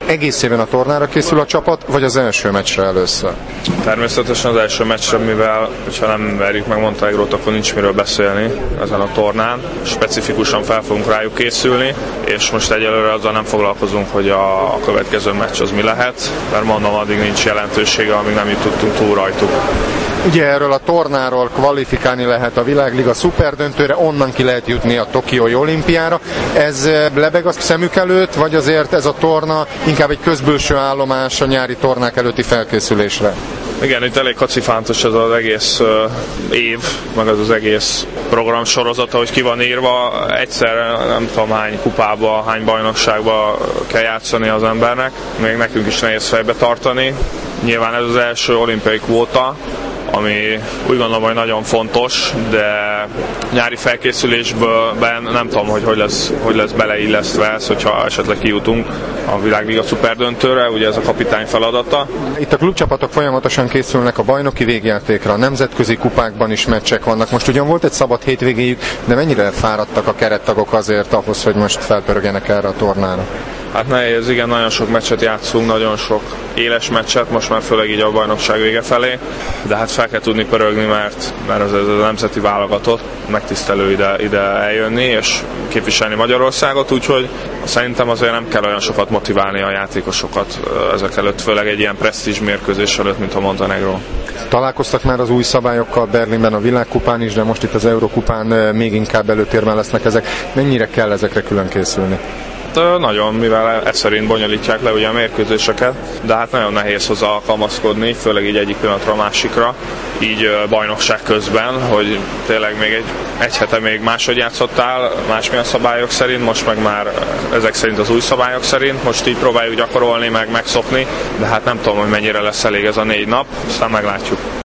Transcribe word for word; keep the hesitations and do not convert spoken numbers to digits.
Egész éven a tornára készül a csapat, vagy az első meccsre először? Természetesen az első meccsre, mivel ha nem verjük meg Montenegrót, akkor nincs miről beszélni ezen a tornán. Specifikusan fel fogunk rájuk készülni, és most egyelőre azzal nem foglalkozunk, hogy a, a következő meccs az mi lehet, mert mondom, addig nincs jelentősége, amíg nem jutottunk túl rajtuk. Ugye erről a tornáról kvalifikálni lehet a Világliga szuperdöntőre, onnan ki lehet jutni a tokiói olimpiára. Ez lebeg a szemük előtt, vagy azért ez a torna inkább egy közbülső állomás a nyári tornák előtti felkészülésre? Igen, itt elég kacifántos ez az egész uh, év, meg az az egész program sorozata, hogy ki van írva. Egyszer nem tudom hány kupába, hány bajnokságba kell játszani az embernek. Még nekünk is nehéz fejbe tartani. Nyilván ez az első olimpiai kvóta, ami úgy gondolom, hogy nagyon fontos, de nyári felkészülésben nem tudom, hogy hogy lesz, hogy lesz beleillesztve ez, hogyha esetleg kijutunk a Világliga szuperdöntőre, ugye ez a kapitány feladata. Itt a klubcsapatok folyamatosan készülnek a bajnoki végjátékra, a nemzetközi kupákban is meccsek vannak. Most ugyan volt egy szabad hétvégéjük, de mennyire fáradtak a kerettagok azért ahhoz, hogy most felpörögjenek erre a tornára? Hát nehéz, igen, nagyon sok meccset játszunk, nagyon sok éles meccset, most már főleg így a bajnokság vége felé, de hát fel kell tudni pörögni, mert, mert ez, ez a nemzeti válogatott, megtisztelő ide, ide eljönni és képviselni Magyarországot, úgyhogy szerintem azért nem kell olyan sokat motiválni a játékosokat ezek előtt, főleg egy ilyen presztízs mérkőzés előtt, mint a Montenegró. Találkoztak már az új szabályokkal Berlinben a világkupán is, de most itt az Eurokupán még inkább előtérben lesznek ezek. Mennyire kell ezekre külön készülni? Nagyon, mivel ez szerint bonyolítják le ugye a mérkőzéseket, de hát nagyon nehéz hozzá alkalmazkodni, főleg így egyik pillanatra a másikra, így bajnokság közben, hogy tényleg még egy, egy hete még máshogy játszottál, másmilyen szabályok szerint, most meg már ezek szerint az új szabályok szerint, most így próbáljuk gyakorolni, meg megszokni, de hát nem tudom, hogy mennyire lesz elég ez a négy nap, aztán meglátjuk.